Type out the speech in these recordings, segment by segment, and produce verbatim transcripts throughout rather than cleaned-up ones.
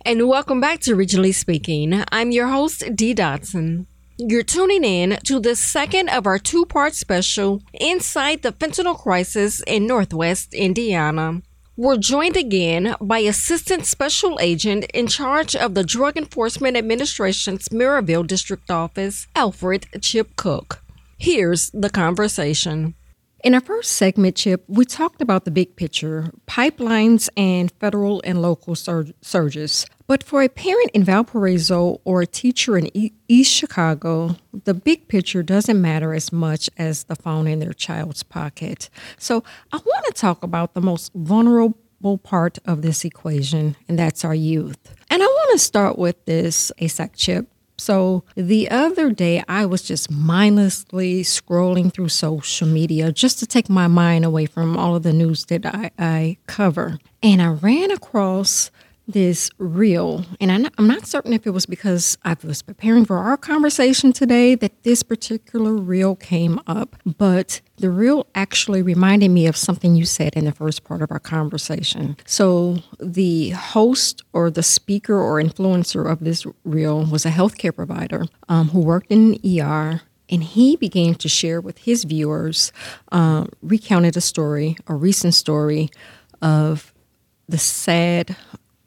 And welcome back to Regionally Speaking. I'm your host, Dee Dotson. You're tuning in to the second of our two-part special, Inside the Fentanyl Crisis in Northwest Indiana. We're joined again by Assistant Special Agent in charge of the Drug Enforcement Administration's Maryville District Office, Alfred Chip Cook. Here's the conversation. In our first segment, Chip, we talked about the big picture, pipelines and federal and local sur- surges. But for a parent in Valparaiso or a teacher in e- East Chicago, the big picture doesn't matter as much as the phone in their child's pocket. So I want to talk about the most vulnerable part of this equation, and that's our youth. And I want to start with this A S A C, Chip. So the other day, I was just mindlessly scrolling through social media just to take my mind away from all of the news that I, I cover. And I ran across this reel, and I'm not, I'm not certain if it was because I was preparing for our conversation today that this particular reel came up, but the reel actually reminded me of something you said in the first part of our conversation. So the host or the speaker or influencer of this reel was a healthcare provider um, who worked in an E R, and he began to share with his viewers, uh, recounted a story, a recent story of the sad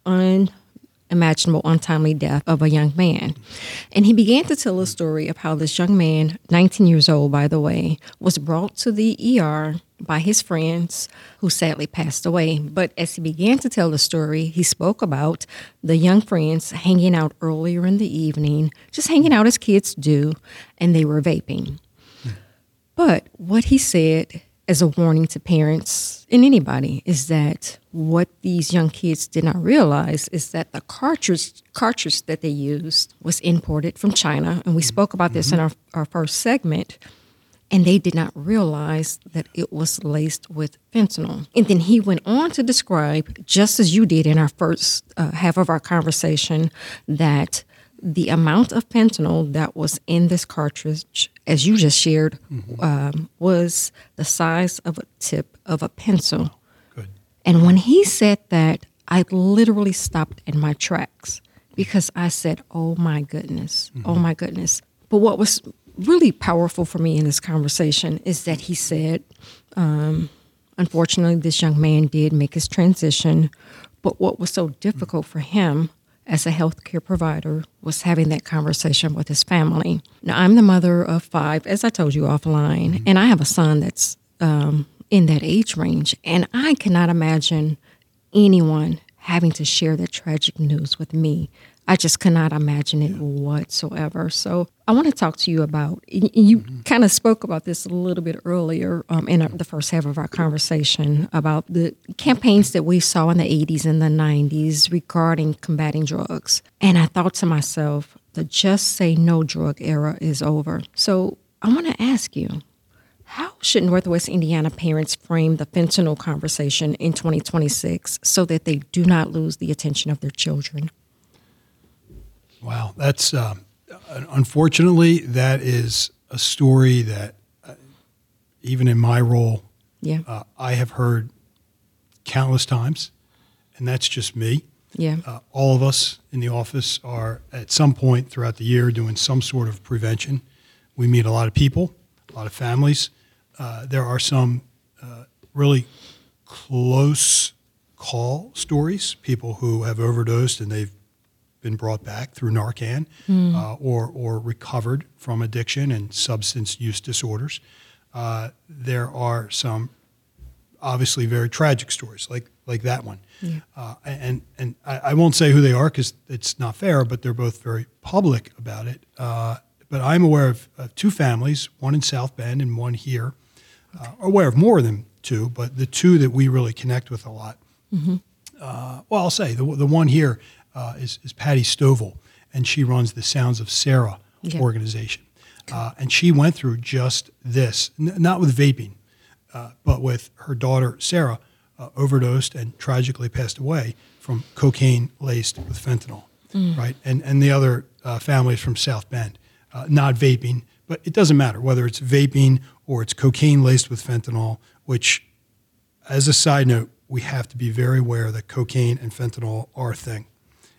unimaginable, untimely death of a young man. And he began to tell a story of how this young man, nineteen years old, by the way, was brought to the E R by his friends who sadly passed away. But as he began to tell the story, he spoke about the young friends hanging out earlier in the evening, just hanging out as kids do, and they were vaping. But what he said as a warning to parents and anybody is that what these young kids did not realize is that the cartridge cartridge that they used was imported from China. And we spoke about this in our, our first segment. And they did not realize that it was laced with fentanyl. And then he went on to describe, just as you did in our first uh, half of our conversation, that the amount of fentanyl that was in this cartridge, as you just shared, mm-hmm. um, was the size of a tip of a pencil. Oh, good. And when he said that, I literally stopped in my tracks because I said, oh, my goodness, mm-hmm. oh, my goodness. But what was really powerful for me in this conversation is that he said, um, unfortunately, this young man did make his transition, but what was so difficult mm-hmm. for him as a healthcare provider was having that conversation with his family. Now, I'm the mother of five, as I told you offline, mm-hmm. and I have a son that's um, in that age range, and I cannot imagine anyone having to share that tragic news with me. I just cannot imagine it whatsoever. So I want to talk to you about, you mm-hmm. kind of spoke about this a little bit earlier um, in the first half of our conversation about the campaigns that we saw in the eighties and the nineties regarding combating drugs. And I thought to myself, the just say no drug era is over. So I want to ask you, how should Northwest Indiana parents frame the fentanyl conversation in twenty twenty-six so that they do not lose the attention of their children? Wow, that's uh, unfortunately that is a story that uh, even in my role, yeah, uh, I have heard countless times, and that's just me. Yeah, uh, all of us in the office are at some point throughout the year doing some sort of prevention. We meet a lot of people, a lot of families. Uh, there are some uh, really close call stories, people who have overdosed and they've been brought back through Narcan mm. uh, or or recovered from addiction and substance use disorders. Uh, there are some obviously very tragic stories like like that one. Yeah. Uh, and and I, I won't say who they are because it's not fair, but they're both very public about it. Uh, but I'm aware of, of two families, one in South Bend and one here. Uh, aware of more than two, but the two that we really connect with a lot. Mm-hmm. Uh, well, I'll say the the one here Uh, is, is Patty Stovall, and she runs the Sounds of Sarah yeah. organization. Uh, and she went through just this, n- not with vaping, uh, but with her daughter, Sarah, uh, overdosed and tragically passed away from cocaine laced with fentanyl, mm. right? And and the other uh, families from South Bend, uh, not vaping, but it doesn't matter whether it's vaping or it's cocaine laced with fentanyl, which, as a side note, we have to be very aware that cocaine and fentanyl are a thing.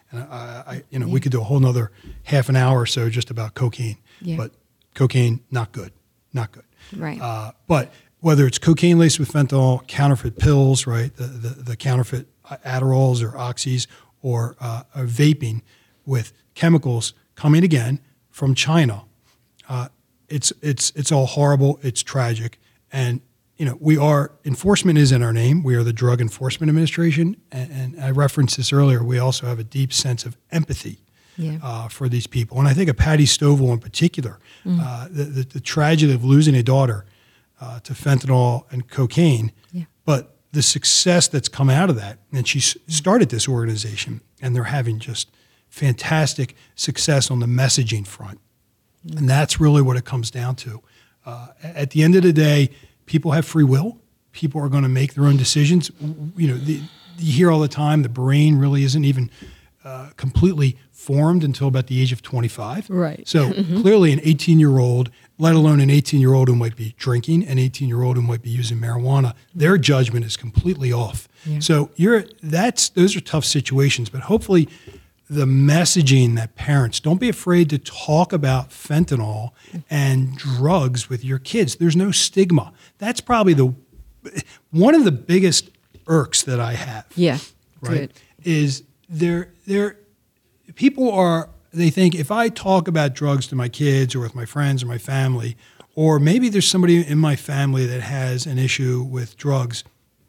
And I, I you know, yeah. we could do a whole nother half an hour or so just about cocaine. Yeah. But cocaine, not good, not good. Right. Uh, but whether it's cocaine laced with fentanyl, counterfeit pills, right, the the, the counterfeit Adderalls or Oxys, or, uh, or vaping with chemicals coming again from China, uh, it's it's it's all horrible. It's tragic, and you know we are enforcement is in our name. We are the Drug Enforcement Administration, and, and I referenced this earlier. We also have a deep sense of empathy. Yeah. Uh, for these people. And I think of Patty Stovall in particular, mm. uh, the, the, the tragedy of losing a daughter uh, to fentanyl and cocaine, yeah. but the success that's come out of that, and she started this organization, and they're having just fantastic success on the messaging front. Mm. And that's really what it comes down to. Uh, at the end of the day, people have free will. People are going to make their own decisions. You know, the, you hear all the time, the brain really isn't even uh, completely formed until about the age of twenty-five. Right. So mm-hmm. clearly an eighteen-year-old, let alone an eighteen-year-old who might be drinking, an eighteen-year-old who might be using marijuana, their judgment is completely off. Yeah. So you're that's those are tough situations, but hopefully the messaging that parents, don't be afraid to talk about fentanyl and drugs with your kids. There's no stigma. That's probably the one of the biggest irks that I have. Yeah. Right. Good. Is there there people are, they think if I talk about drugs to my kids or with my friends or my family, or maybe there's somebody in my family that has an issue with drugs,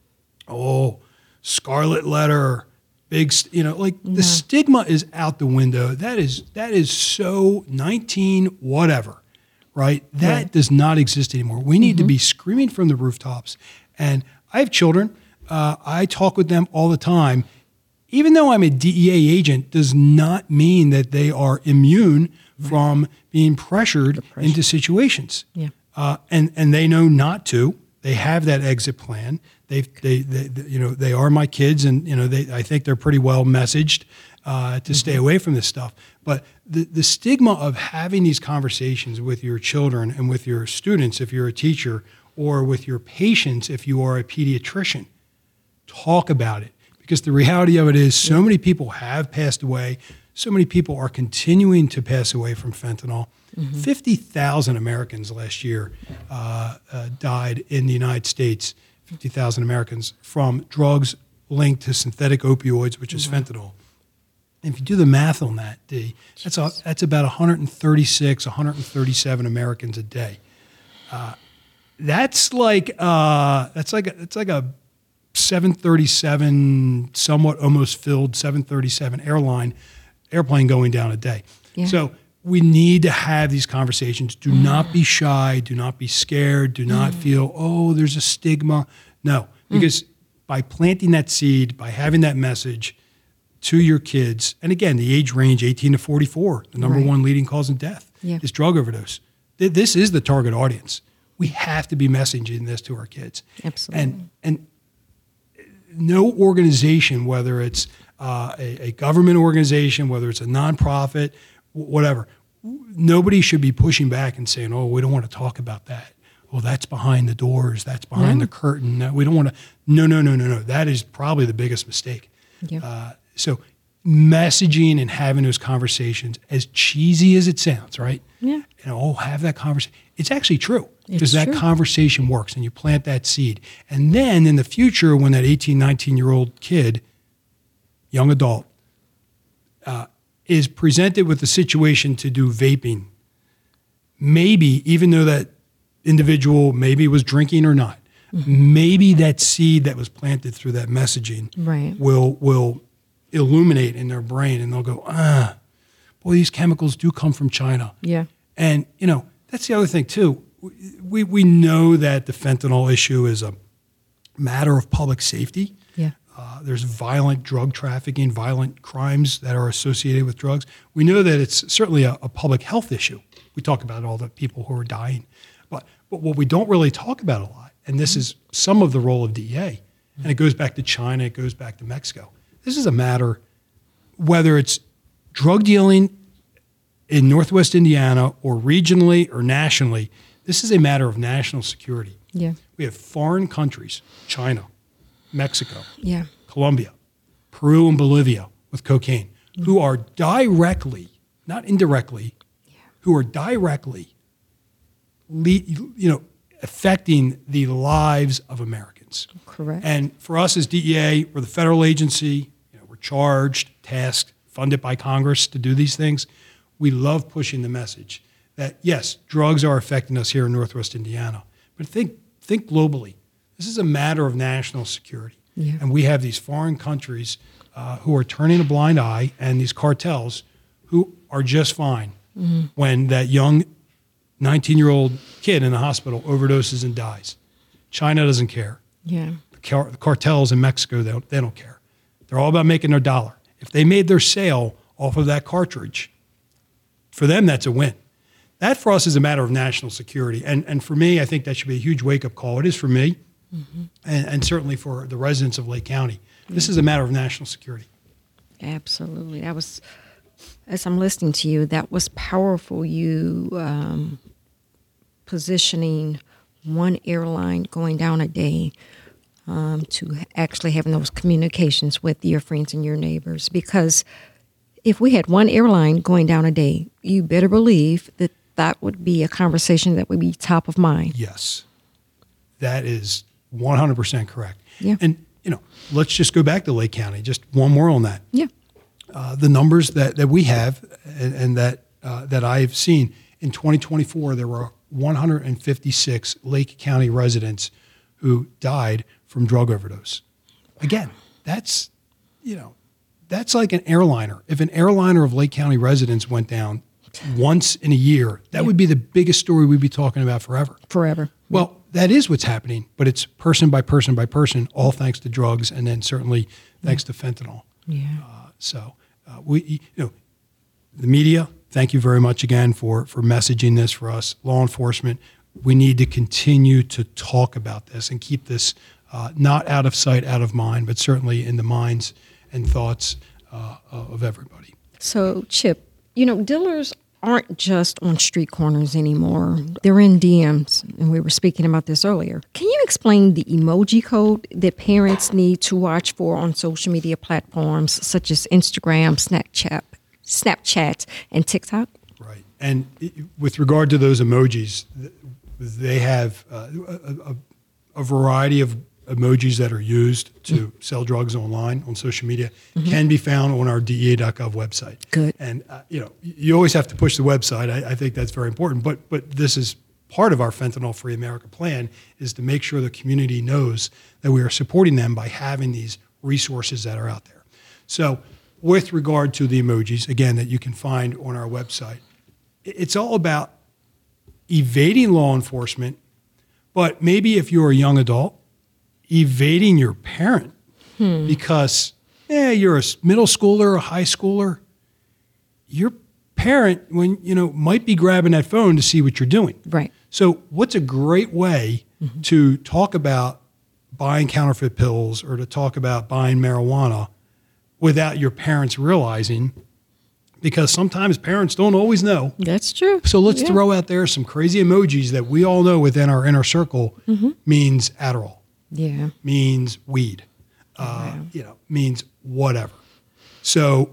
oh, scarlet letter, big, you know, like no. the stigma is out the window. That is, that is so nineteen whatever, right? That right. does not exist anymore. We need mm-hmm. to be screaming from the rooftops. And I have children. Uh, I talk with them all the time. Even though I'm a D E A agent, does not mean that they are immune right. from being pressured into situations. Yeah. Uh, and and they know not to. They have that exit plan. They've, they they they you know they are my kids, and you know they I think they're pretty well messaged uh, to mm-hmm. stay away from this stuff. But the the stigma of having these conversations with your children and with your students, if you're a teacher, or with your patients, if you are a pediatrician, talk about it. Because the reality of it is so many people have passed away. So many people are continuing to pass away from fentanyl. Mm-hmm. fifty thousand Americans last year uh, uh, died in the United States, fifty thousand Americans from drugs linked to synthetic opioids, which is mm-hmm. fentanyl. And if you do the math on that, D, that's, a, that's about one hundred thirty-six, one hundred thirty-seven Americans a day. Uh, that's like uh, that's like a, it's like a seven thirty-seven, somewhat almost filled seven thirty-seven airline airplane going down a day. Yeah. So we need to have these conversations. Do mm. not be shy. Do not be scared. Do not mm. feel, oh, there's a stigma. No, because mm. by planting that seed, by having that message to your kids, and again, the age range eighteen to forty-four, the number right. one leading cause of death yeah. is drug overdose. This is the target audience. We have to be messaging this to our kids. Absolutely. And and no organization, whether it's uh, a, a government organization, whether it's a nonprofit, whatever, nobody should be pushing back and saying, oh, we don't want to talk about that. Well, that's behind the doors. That's behind no. the curtain. No, we don't want to. No, no, no, no, no. That is probably the biggest mistake. Yeah. Uh, so messaging and having those conversations, as cheesy as it sounds, right? Yeah. You know, oh, have that conversation. It's actually true. Because that true. conversation works, and you plant that seed. And then in the future, when that eighteen, nineteen-year-old kid, young adult, uh, is presented with the situation to do vaping, maybe, even though that individual maybe was drinking or not, mm-hmm. maybe that seed that was planted through that messaging right. will will illuminate in their brain, and they'll go, ah, boy, these chemicals do come from China. Yeah. And, you know, that's the other thing, too. We we know that the fentanyl issue is a matter of public safety. Yeah. Uh, there's violent drug trafficking, violent crimes that are associated with drugs. We know that it's certainly a, a public health issue. We talk about all the people who are dying. But, but what we don't really talk about a lot, and this is some of the role of D E A, and it goes back to China, it goes back to Mexico. This is a matter, whether it's drug dealing in Northwest Indiana or regionally or nationally, this is a matter of national security. Yeah. We have foreign countries, China, Mexico, yeah. Colombia, Peru and Bolivia with cocaine. who are directly, not indirectly, yeah. who are directly, le- you know, affecting the lives of Americans. Correct. And for us as D E A, we're the federal agency. You know, we're charged, tasked, funded by Congress to do these things. We love pushing the message that, yes, drugs are affecting us here in Northwest Indiana, but think think globally. This is a matter of national security. Yeah. And we have these foreign countries uh, who are turning a blind eye, and these cartels who are just fine mm-hmm. when that young nineteen-year-old kid in the hospital overdoses and dies. China doesn't care. Yeah. The, car- the cartels in Mexico, they don't, they don't care. They're all about making their dollar. If they made their sale off of that cartridge, for them, that's a win. That for us is a matter of national security. And, and for me, I think that should be a huge wake-up call. It is for me, mm-hmm. and, and certainly for the residents of Lake County. This mm-hmm. is a matter of national security. Absolutely. That was, as I'm listening to you, that was powerful, you um, positioning one airline going down a day um, to actually having those communications with your friends and your neighbors. Because if we had one airline going down a day, you better believe that that would be a conversation that would be top of mind. Yes. That is one hundred percent correct. Yeah. And, you know, let's just go back to Lake County, just one more on that. Yeah. Uh, the numbers that, that we have and, and that uh, that I've seen, in twenty twenty-four, there were one hundred fifty-six Lake County residents who died from drug overdose. Again, that's, you know, that's like an airliner. If an airliner of Lake County residents went down once in a year, that yeah. would be the biggest story we'd be talking about forever. Forever. Well, that is what's happening, but it's person by person by person, all thanks to drugs, and then certainly thanks yeah. to fentanyl. Yeah. Uh, so uh, we, you know, the media, thank you very much again for for messaging this for us. Law enforcement, we need to continue to talk about this and keep this uh, not out of sight, out of mind, but certainly in the minds and thoughts uh, of everybody. So, Chip, you know, dealers aren't just on street corners anymore. They're in D Ms, and we were speaking about this earlier. Can you explain the emoji code that parents need to watch for on social media platforms such as Instagram, Snapchat, Snapchat, and TikTok? Right. And with regard to those emojis, they have uh, a, a, a variety of emojis that are used to mm-hmm. sell drugs online on social media mm-hmm. can be found on our D E A dot gov website. Good. And uh, you know, you always have to push the website. I, I think that's very important. But but this is part of our Fentanyl Free America plan, is to make sure the community knows that we are supporting them by having these resources that are out there. So with regard to the emojis, again, that you can find on our website, it's all about evading law enforcement, but maybe if you're a young adult, evading your parent hmm. because yeah, you're a middle schooler, a high schooler. Your parent, when you know, might be grabbing that phone to see what you're doing. Right. So, what's a great way mm-hmm. to talk about buying counterfeit pills or to talk about buying marijuana without your parents realizing? Because sometimes parents don't always know. That's true. So let's yeah. throw out there some crazy emojis that we all know within our inner circle mm-hmm. means Adderall. Yeah. Means weed, uh, wow. you know, means whatever. So,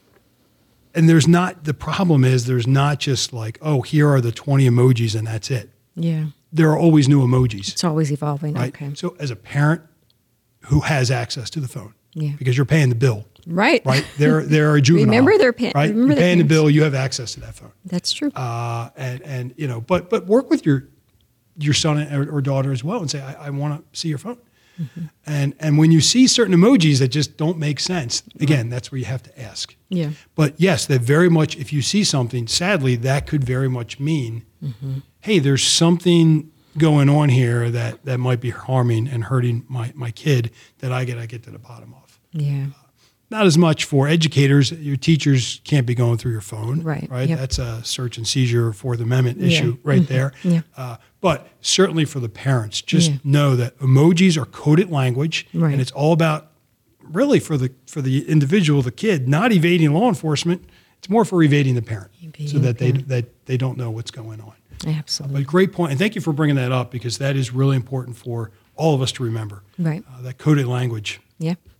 and there's not, the problem is there's not just like, oh, here are the twenty emojis and that's it. Yeah. There are always new emojis. It's always evolving. Right? Okay. So as a parent who has access to the phone, yeah. because you're paying the bill. Right. Right. They're, they're a juvenile. Remember they're paying. Right. You're paying the bill. You have access to that phone. That's true. Uh, and, and, you know, but, but work with your, your son or, or daughter as well and say, I, I want to see your phone. Mm-hmm. And and when you see certain emojis that just don't make sense, again, that's where you have to ask. Yeah. But yes, that very much, if you see something, sadly, that could very much mean, mm-hmm. hey, there's something going on here that, that might be harming and hurting my, my kid that I get I get to the bottom of. Yeah. Uh, not as much for educators. Your teachers can't be going through your phone. Right. Right. Yep. That's a search and seizure Fourth Amendment yeah. issue right mm-hmm. there. Yeah. Uh, but certainly for the parents, just yeah. know that emojis are coded language, right. and it's all about really for the for the individual, the kid, not evading law enforcement. It's more for evading the parent, evading so that the parent. they that they don't know what's going on. Absolutely. Uh, but great point, and thank you for bringing that up because that is really important for all of us to remember. Right. Uh, that coded language. Yeah.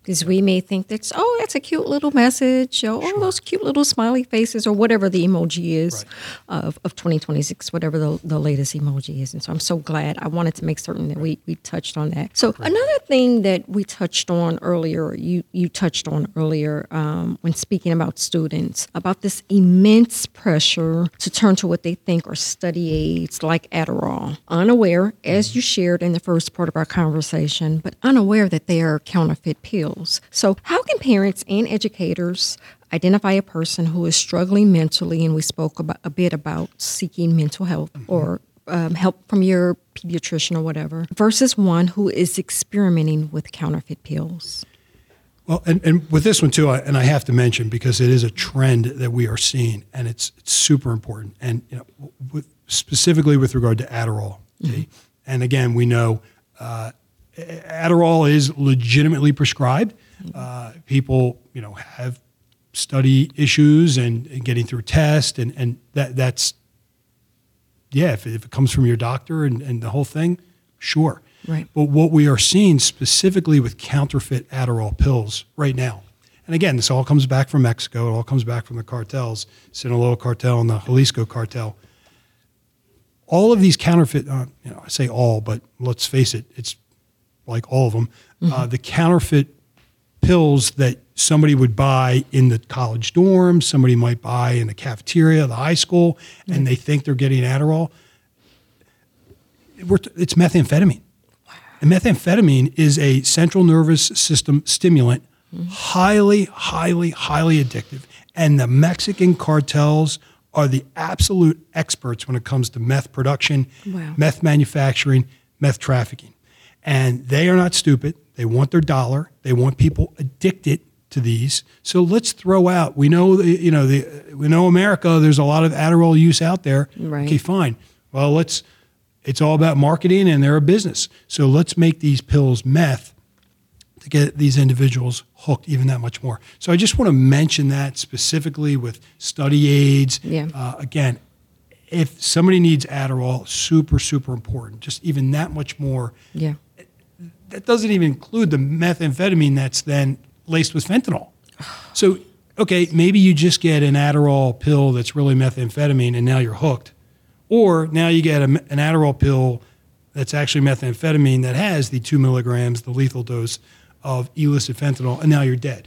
Because we may think that's, oh, that's a cute little message, or Sure. oh, those cute little smiley faces, or whatever the emoji is Right. of, of twenty twenty-six, whatever the, the latest emoji is. And so I'm so glad. I wanted to make certain that we, we touched on that. So another thing that we touched on earlier, you, you touched on earlier um, when speaking about students, about this immense pressure to turn to what they think are study aids like Adderall, unaware, as you shared in the first part of our conversation, but unaware that they are counterfeit pills. So how can parents and educators identify a person who is struggling mentally, and we spoke about, a bit about seeking mental health or um, help from your pediatrician or whatever, versus one who is experimenting with counterfeit pills? Well, and, and with this one too, I, and I have to mention because it is a trend that we are seeing, and it's, it's super important. And you know, with, specifically with regard to Adderall, mm-hmm. and again, we know uh, Adderall is legitimately prescribed. Uh, people, you know, have study issues and, and getting through tests, and, and that that's, yeah, if, if it comes from your doctor and, and the whole thing, sure. Right. But what we are seeing specifically with counterfeit Adderall pills right now, and again, this all comes back from Mexico. It all comes back from the cartels, Sinaloa cartel and the Jalisco cartel. All of these counterfeit, uh, you know, I say all, but let's face it, it's like all of them, mm-hmm. uh, the counterfeit pills that somebody would buy in the college dorm, somebody might buy in the cafeteria of the high school, mm-hmm. and they think they're getting Adderall. We're t- it's methamphetamine. Wow. And methamphetamine is a central nervous system stimulant, mm-hmm. highly, highly, highly addictive. And the Mexican cartels are the absolute experts when it comes to meth production, wow. meth manufacturing, meth trafficking. And they are not stupid. They want their dollar. They want people addicted to these. So let's throw out. We know, the, you know, the we know America. There's a lot of Adderall use out there. Right. Okay, fine. Well, let's. It's all about marketing, and they're a business. So let's make these pills meth to get these individuals hooked even that much more. So I just want to mention that specifically with study aids. Yeah. Uh, again, if somebody needs Adderall, super, super important. Just even that much more. Yeah. That doesn't even include the methamphetamine that's then laced with fentanyl. So, okay, maybe you just get an Adderall pill that's really methamphetamine and now you're hooked. Or now you get a, an Adderall pill that's actually methamphetamine that has the two milligrams, the lethal dose of illicit fentanyl, and now you're dead.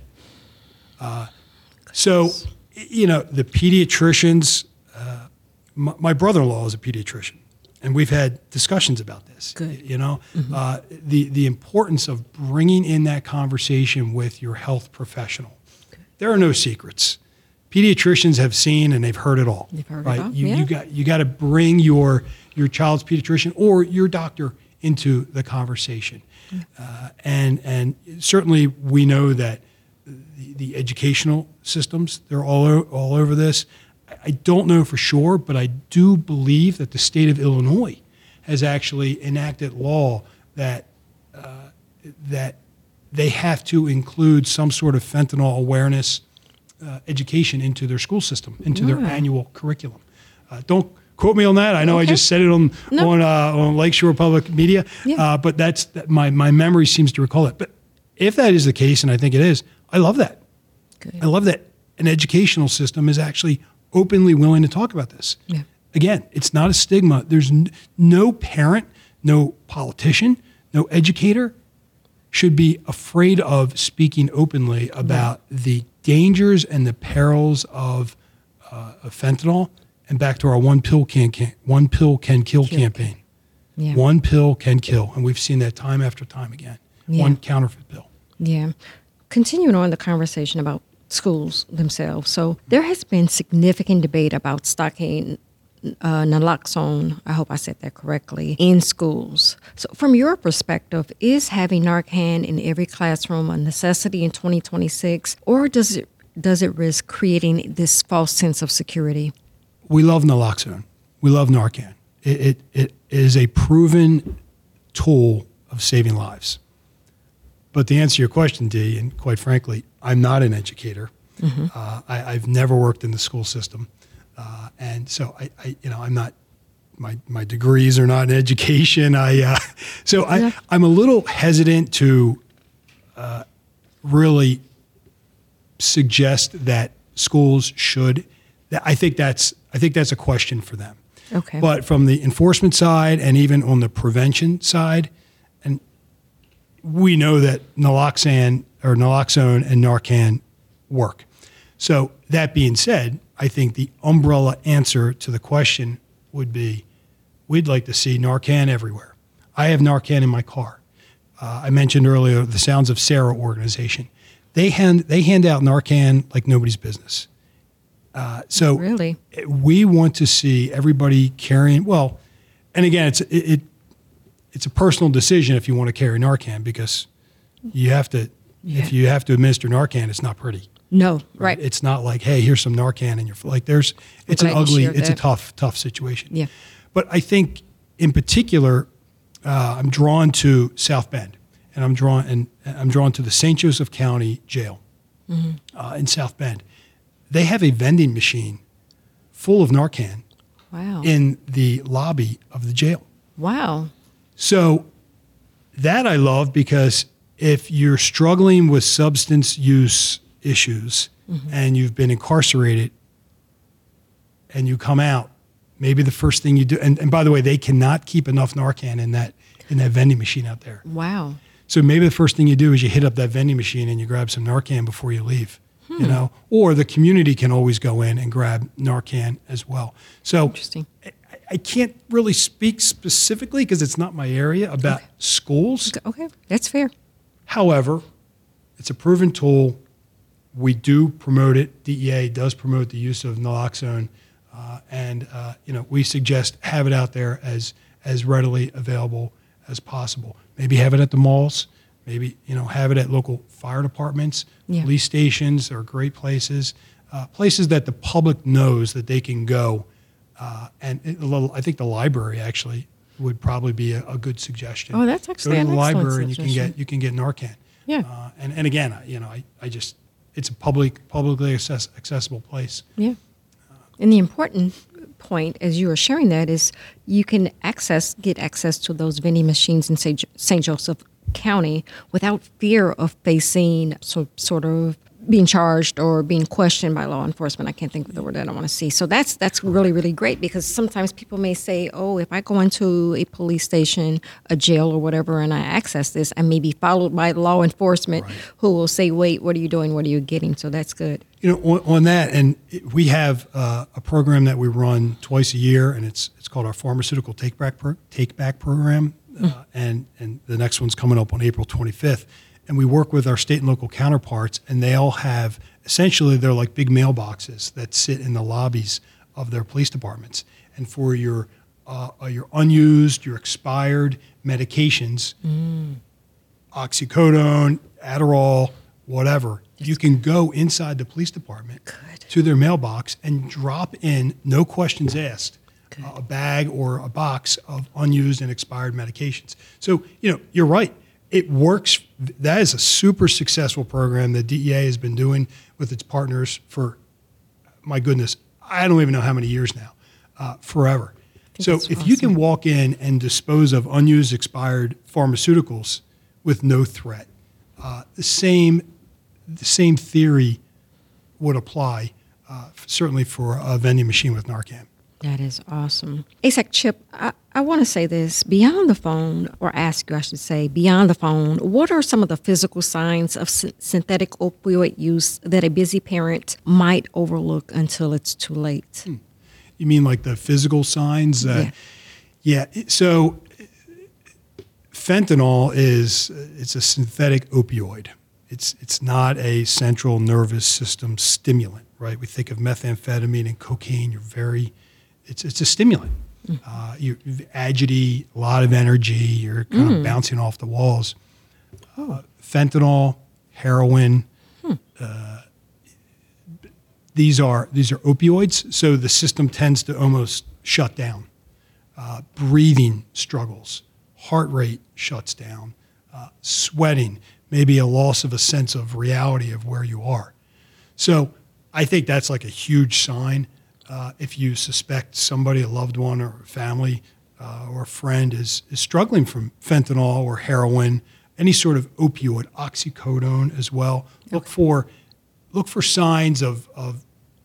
Uh, so, you know, the pediatricians, uh, my, my brother-in-law is a pediatrician. And we've had discussions about this. Good. You know, Mm-hmm. uh, the the importance of bringing in that conversation with your health professional. Good. There are no secrets. Pediatricians have seen and they've heard it all. They've heard right? it all. You Yeah. you got you got to bring your your child's pediatrician or your doctor into the conversation. Mm-hmm. Uh, and and certainly we know that the, the educational systems, they're all o- all over this. I don't know for sure, but I do believe that the state of Illinois has actually enacted law that uh, that they have to include some sort of fentanyl awareness uh, education into their school system, into their Yeah. annual curriculum. Uh, don't quote me on that. I know I Okay. just said it on No. on, uh, on Lakeshore Public Media, Yeah. uh, but that's that my my memory seems to recall it. But if that is the case, and I think it is, I love that. Good. I love that an educational system is actually openly willing to talk about this. Yeah. Again, it's not a stigma. There's n- no parent, no politician, no educator should be afraid of speaking openly about the dangers and the perils of, uh, of fentanyl. And back to our one pill can, can one pill can kill, Kill. campaign. Yeah. One pill can kill, and we've seen that time after time again. Yeah. One counterfeit pill. Yeah. Continuing on the conversation about schools themselves. So there has been significant debate about stocking uh, naloxone, I hope I said that correctly, in schools. So from your perspective, is having Narcan in every classroom a necessity in twenty twenty-six, or does it does it risk creating this false sense of security? We love naloxone. We love Narcan. It, it, it is a proven tool of saving lives. But to answer your question, Dee, and quite frankly, I'm not an educator. Mm-hmm. Uh, I, I've never worked in the school system. Uh, and so I, I, you know, I'm not, my, my degrees are not in education. I, uh, so Yeah. I, I'm a little hesitant to uh, really suggest that schools should. I think that's I think that's a question for them. Okay. But from the enforcement side and even on the prevention side, and we know that naloxone or naloxone and Narcan work. So that being said, I think the umbrella answer to the question would be, we'd like to see Narcan everywhere. I have Narcan in my car. Uh, I mentioned earlier the Sounds of Sarah organization. They hand they hand out Narcan like nobody's business. Uh, so really, we want to see everybody carrying. Well, and again, it's it, it it's a personal decision if you want to carry Narcan, because you have to. Yeah. If you have to administer Narcan, it's not pretty. No, right. right. It's not like, hey, here's some Narcan in your like. There's it's an ugly. It's that. a tough tough situation. Yeah. But I think in particular, uh, I'm drawn to South Bend, and I'm drawn and I'm drawn to the Saint Joseph County Jail mm-hmm. uh, in South Bend. They have a vending machine full of Narcan wow. in the lobby of the jail. Wow. So that I love, because if you're struggling with substance use issues mm-hmm. and you've been incarcerated and you come out, maybe the first thing you do, and, and by the way, they cannot keep enough Narcan in that in that vending machine out there. Wow. So maybe the first thing you do is you hit up that vending machine and you grab some Narcan before you leave. Hmm. You know, or the community can always go in and grab Narcan as well. So interesting. I, I can't really speak specifically because it's not my area about okay. schools. Okay, that's fair. However, it's a proven tool. We do promote it. D E A does promote the use of naloxone, uh, and uh, you know, we suggest have it out there as as readily available as possible. Maybe have it at the malls. Maybe, you know, have it at local fire departments, yeah. police stations are great places, uh, places that the public knows that they can go. Uh, and it, I think the library actually would probably be a, a good suggestion. Oh, that's actually go to an the excellent library and you suggestion. can get you can get Narcan. Yeah. Uh, and and again, you know, I, I just it's a public publicly access, accessible place. Yeah. And the important point, as you were sharing that, is you can access get access to those vending machines in Saint Joseph County without fear of facing so, sort of being charged or being questioned by law enforcement. I can't think of the word that I want to see. So that's that's really, really great, because sometimes people may say, oh, if I go into a police station, a jail or whatever, and I access this, I may be followed by law enforcement right. who will say, wait, what are you doing? What are you getting? So that's good. You know, on, on that, and we have uh, a program that we run twice a year, and it's it's called our Pharmaceutical Take Back pro- Take Back Program. Uh, and, and the next one's coming up on April twenty-fifth. And we work with our state and local counterparts, and they all have, essentially, they're like big mailboxes that sit in the lobbies of their police departments. And for your uh, your unused, your expired medications, mm. oxycodone, Adderall, whatever, That's you can good. go inside the police department good. to their mailbox and drop in, no questions asked, a bag or a box of unused and expired medications. So, you know, you're right. It works. That is a super successful program that D E A has been doing with its partners for, my goodness, I don't even know how many years now, uh, forever. So if awesome. you can walk in and dispose of unused, expired pharmaceuticals with no threat, uh, the same the same theory would apply, uh, certainly for a vending machine with Narcan. That is awesome. A S A C Chip, I, I want to say this. Beyond the phone, or ask you, I should say, beyond the phone, what are some of the physical signs of sy- synthetic opioid use that a busy parent might overlook until it's too late? Hmm. You mean like the physical signs? Uh, yeah. yeah. So fentanyl is it's a synthetic opioid. It's it's not a central nervous system stimulant, right? We think of methamphetamine and cocaine. You're very It's it's a stimulant. Mm. Uh, you're agity, a lot of energy. You're kind mm. of bouncing off the walls. Uh, fentanyl, heroin. Hmm. Uh, these are these are opioids, so the system tends to almost shut down. Uh, breathing struggles, heart rate shuts down, uh, sweating, maybe a loss of a sense of reality of where you are. So I think that's like a huge sign. Uh, if you suspect somebody, a loved one or a family uh, or a friend is, is struggling from fentanyl or heroin, any sort of opioid, oxycodone as well. Look Okay. for look for signs of of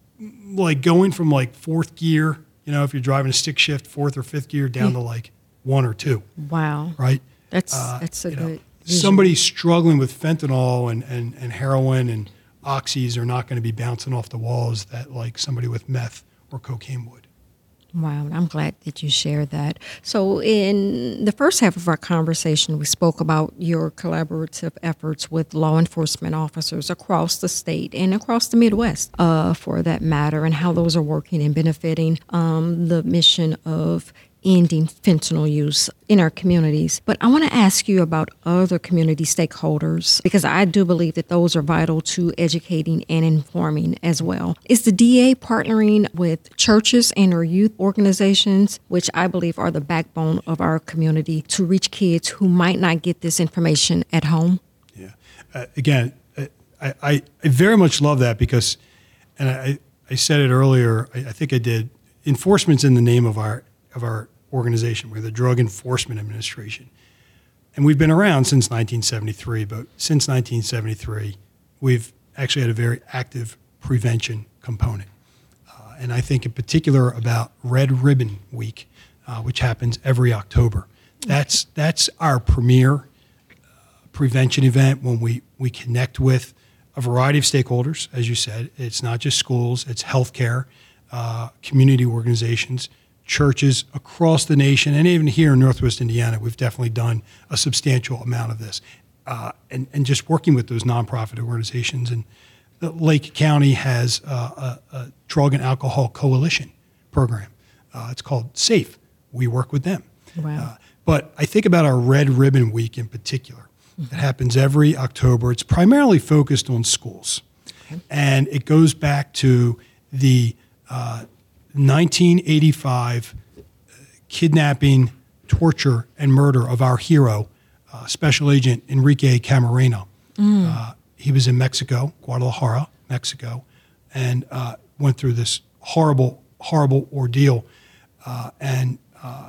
like going from like fourth gear, you know, if you're driving a stick shift, fourth or fifth gear, down Yeah. to like one or two, Wow. right? That's Uh, that's a you know, good visual. somebody struggling with fentanyl and, and, and heroin and oxys are not going to be bouncing off the walls that like somebody with meth or cocaine would. Wow, I'm glad that you shared that. So, in the first half of our conversation, we spoke about your collaborative efforts with law enforcement officers across the state and across the Midwest, uh, for that matter, and how those are working and benefiting um, the mission of ending fentanyl use in our communities. But I want to ask you about other community stakeholders, because I do believe that those are vital to educating and informing as well. Is the D A partnering with churches and or youth organizations, which I believe are the backbone of our community, to reach kids who might not get this information at home? Yeah. Uh, again, uh, I, I, I very much love that because, and I, I said it earlier, I, I think I did, enforcement's in the name of our of our organization. We're the Drug Enforcement Administration. And we've been around since nineteen seventy-three, but since nineteen seventy-three, we've actually had a very active prevention component. Uh, and I think in particular about Red Ribbon Week, uh, which happens every October. That's, that's our premier uh, prevention event when we, we connect with a variety of stakeholders, as you said. It's not just schools, it's healthcare, uh, community organizations, churches across the nation, and even here in Northwest Indiana, we've definitely done a substantial amount of this. Uh, and, and just working with those nonprofit organizations. And the Lake County has uh, a, a drug and alcohol coalition program. Uh, it's called SAFE. We work with them. Wow. Uh, but I think about our Red Ribbon Week in particular. Mm-hmm. It happens every October. It's primarily focused on schools. Okay. And it goes back to the uh, nineteen eighty-five uh, kidnapping, torture, and murder of our hero, uh, Special Agent Enrique Camarena. Mm. Uh, he was in Mexico, Guadalajara, Mexico, and uh, went through this horrible, horrible ordeal. Uh, and uh,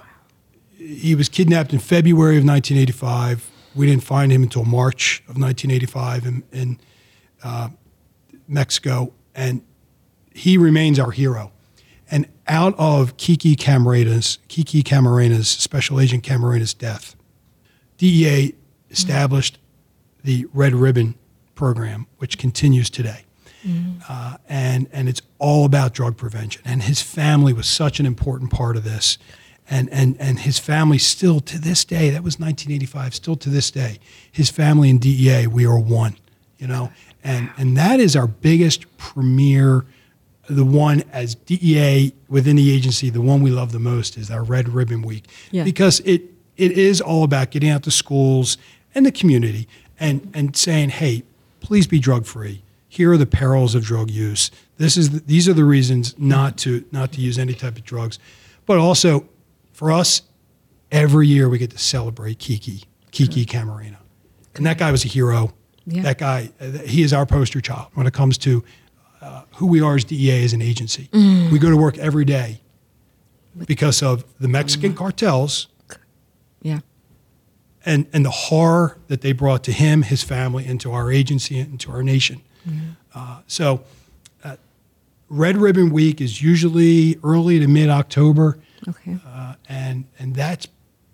he was kidnapped in February of nineteen eighty-five. We didn't find him until March of nineteen eighty-five in, in uh, Mexico, and he remains our hero. And out of Kiki Camarena's, Kiki Camarena's, Special Agent Camarena's death, D E A established mm-hmm. the Red Ribbon program, which continues today. Mm-hmm. Uh, and, and it's all about drug prevention. And his family was such an important part of this. And, and, and his family still to this day, that was nineteen eighty-five, still to this day, his family and D E A, we are one, you know? And, and that is our biggest premier, the one as D E A within the agency, the one we love the most is our Red Ribbon Week. Yeah. Because it it is all about getting out to schools and the community and, and saying, hey, please be drug-free. Here are the perils of drug use. This is the, these are the reasons not to not to use any type of drugs. But also, for us, every year we get to celebrate Kiki, Kiki Camarena. And that guy was a hero. Yeah. That guy, uh, he is our poster child when it comes to uh, who we are as D E A as an agency. Mm. We go to work every day because of the Mexican cartels. Yeah. And, and the horror that they brought to him, his family, and to our agency and to our nation. Mm-hmm. Uh, so uh, Red Ribbon Week is usually early to mid-October. Okay. Uh, and and that's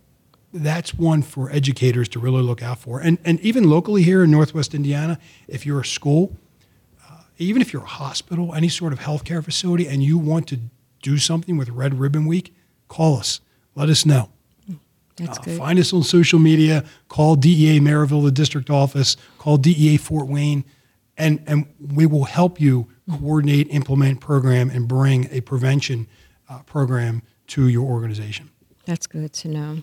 that's one for educators to really look out for. And and even locally here in Northwest Indiana, if you're a school, uh, even if you're a hospital, any sort of healthcare facility, and you want to do something with Red Ribbon Week, call us. Let us know. That's uh, good. Find us on social media. Call D E A Maryville, the district office. Call D E A Fort Wayne, and and we will help you coordinate, implement program, and bring a prevention uh, program to your organization. That's good to know.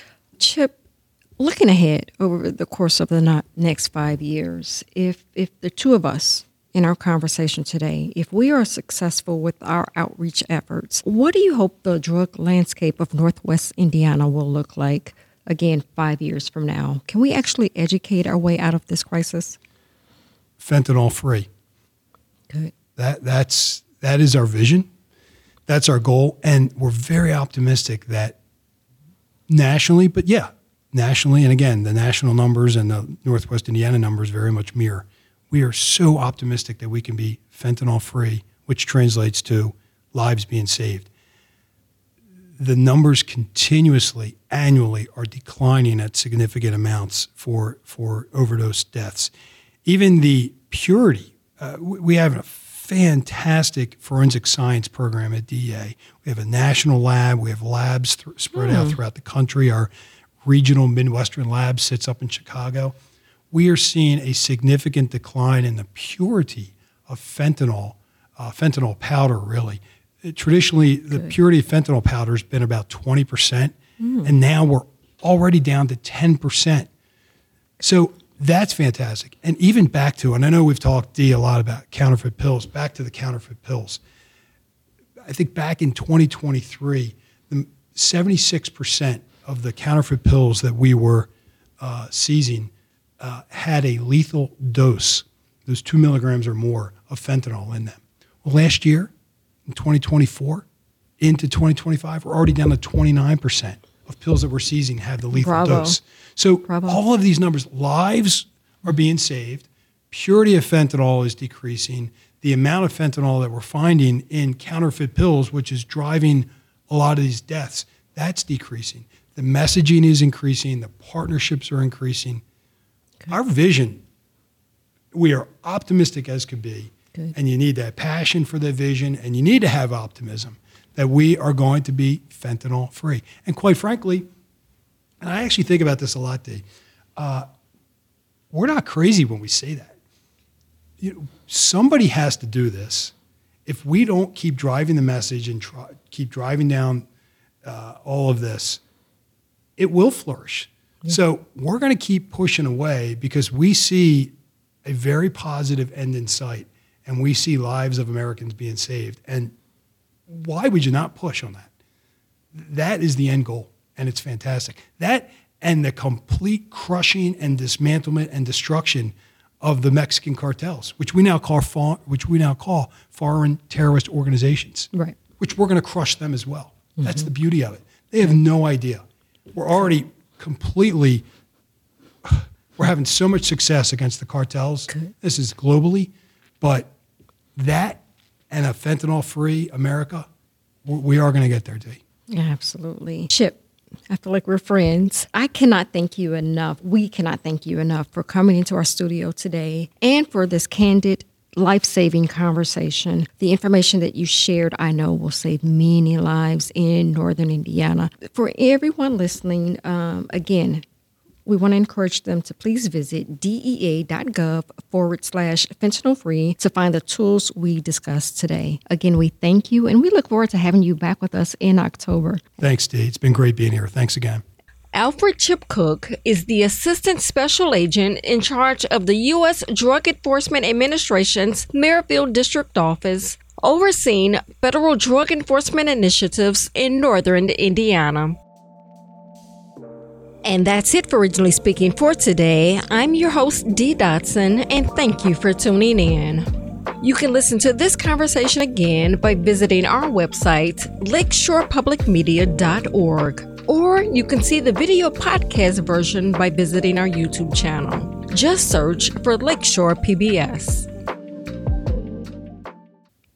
Chip, looking ahead over the course of the next five years, if if the two of us in our conversation today, if we are successful with our outreach efforts, what do you hope the drug landscape of Northwest Indiana will look like, again, five years from now? Can we actually educate our way out of this crisis? Fentanyl free. Good. That that's that is our vision. That's our goal, and we're very optimistic that nationally, but yeah, nationally, and again, the national numbers and the Northwest Indiana numbers very much mirror. We are so optimistic that we can be fentanyl-free, which translates to lives being saved. The numbers continuously, annually, are declining at significant amounts for, for overdose deaths. Even the purity, uh, we have a fantastic forensic science program at D E A. We have a national lab. We have labs th- spread mm. out throughout the country. Our regional Midwestern lab sits up in Chicago. We are seeing a significant decline in the purity of fentanyl, uh, fentanyl powder, really. It, traditionally, Good. the purity of fentanyl powder has been about twenty percent, mm. and now we're already down to ten percent. So that's fantastic. And even back to, and I know we've talked, Dee, a lot about counterfeit pills, back to the counterfeit pills. I think back in twenty twenty-three, the seventy-six percent of the counterfeit pills that we were uh, seizing uh, had a lethal dose, those two milligrams or more of fentanyl in them. Well, last year, in twenty twenty-four, into twenty twenty-five, we're already down to twenty-nine percent of pills that we're seizing had the lethal Bravo. dose. So Bravo. all of these numbers, lives are being saved, purity of fentanyl is decreasing, the amount of fentanyl that we're finding in counterfeit pills, which is driving a lot of these deaths, that's decreasing. The messaging is increasing, the partnerships are increasing. Good. Our vision, we are optimistic as could be, Good. and you need that passion for that vision, and you need to have optimism that we are going to be fentanyl free. And quite frankly, and I actually think about this a lot, Dee, uh, we're not crazy when we say that. You know, somebody has to do this. If we don't keep driving the message and try, keep driving down uh, all of this, it will flourish. Yeah. So we're going to keep pushing away because we see a very positive end in sight, and we see lives of Americans being saved. And why would you not push on that? That is the end goal, and it's fantastic. That and the complete crushing and dismantlement and destruction of the Mexican cartels, which we now call for, which we now call foreign terrorist organizations, right? Which we're going to crush them as well. Mm-hmm. That's the beauty of it. They have no idea. We're already completely. We're having so much success against the cartels. Okay. This is globally, but that and a fentanyl-free America, we are going to get there, Dee. Absolutely. Chip, I feel like we're friends. I cannot thank you enough. We cannot thank you enough for coming into our studio today and for this candid, life-saving conversation. The information that you shared, I know, will save many lives in Northern Indiana. For everyone listening, um, again, we want to encourage them to please visit dea.gov forward slash fentanyl free to find the tools we discussed today. Again, we thank you, and we look forward to having you back with us in October. Thanks, Dee. It's been great being here. Thanks again. Alfred Chip Cook is the Assistant Special Agent in charge of the U S Drug Enforcement Administration's Merrifield District Office, overseeing federal drug enforcement initiatives in Northern Indiana. And that's it for Originally Speaking for today. I'm your host, Dee Dotson, and thank you for tuning in. You can listen to this conversation again by visiting our website, lakeshore public media dot org, or you can see the video podcast version by visiting our YouTube channel. Just search for Lakeshore P B S.